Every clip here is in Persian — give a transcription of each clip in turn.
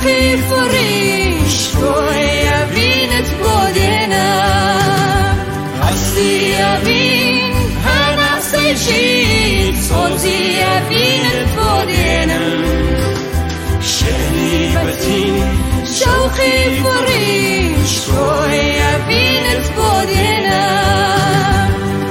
شوقی فریش روی بینت بودنم هستی بین هر نفسی شید صوتی بینت بودنم شنیبتین شوقی فریش روی بینت بودنم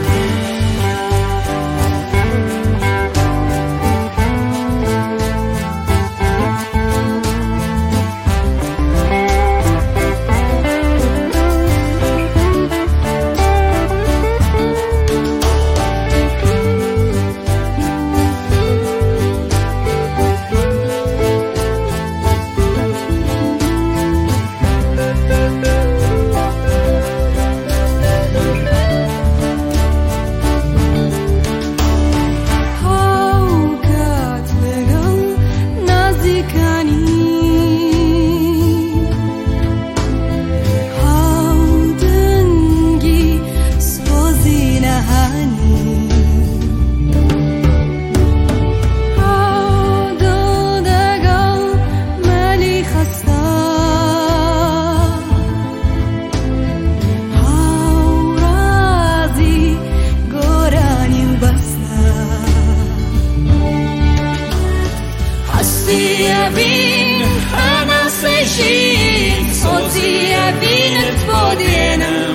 بین انا سجين صوتي بينت بودنم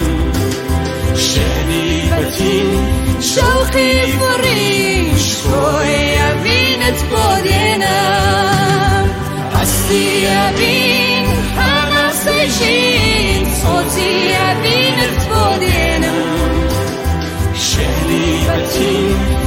شنيبتين شوقي فريش روي بينت بودنم هستي بين انا سجين صوتي بينت بودنم شنيبتين